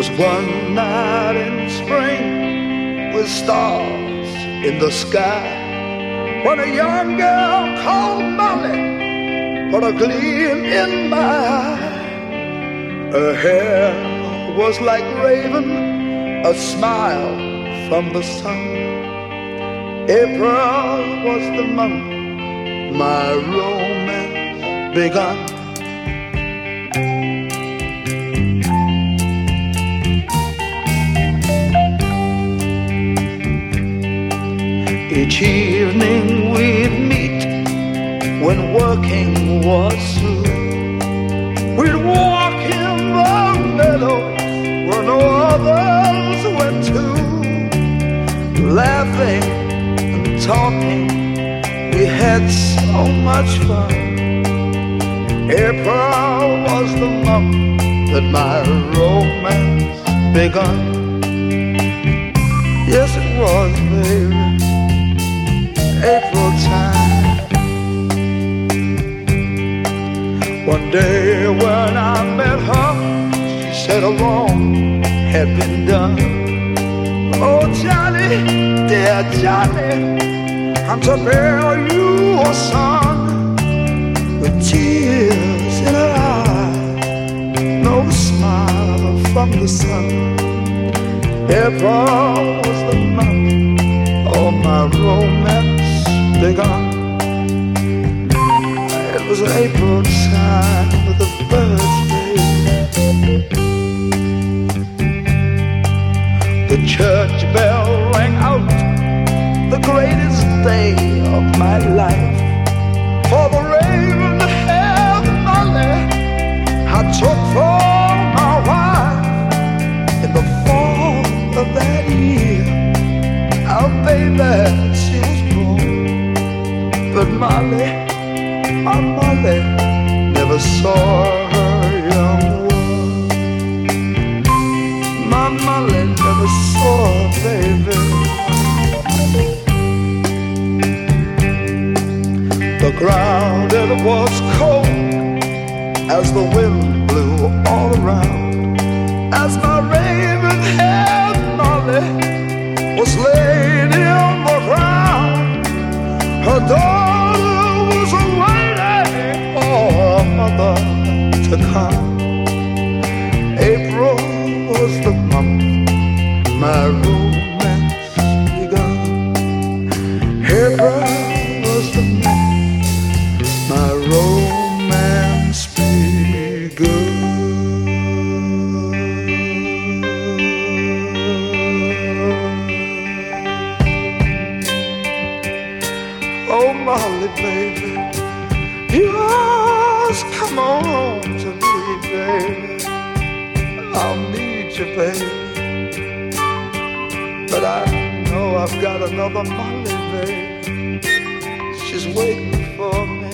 was one night in spring with stars in the sky, when a young girl called Molly put a gleam in my eye. Her hair was like raven, a smile from the sun. April was the month my romance begun. Each evening we'd meet when working was through. We'd walk in the meadow where no others went to. Laughing and talking, we had so much fun. April was the month that my romance begun. Yes, it was, baby, April time. One day when I met her, she said a wrong had been done. Oh, Johnny, dear Johnny, I'm to bear you a son. With tears in her eyes, no smile from the sun. April was the month of my romance begun. It was April time with the birds, baby. The church bell rang out the greatest day of my life. For the raven-haired Molly I took for my wife in the fall of that year. Our baby, she was born, but Molly, my Molly, never saw her young one. My Molly never saw her baby. The ground, it was cold as the wind blew all around. As my raven-haired Molly was laid in the ground, her daughter was waiting for her mother to come. April was the month my romance begun. April was the month my romance begun. Oh, Molly, baby, you must come on to me, baby. I'll need you, baby. But I know I've got another Molly, baby. She's waiting for me.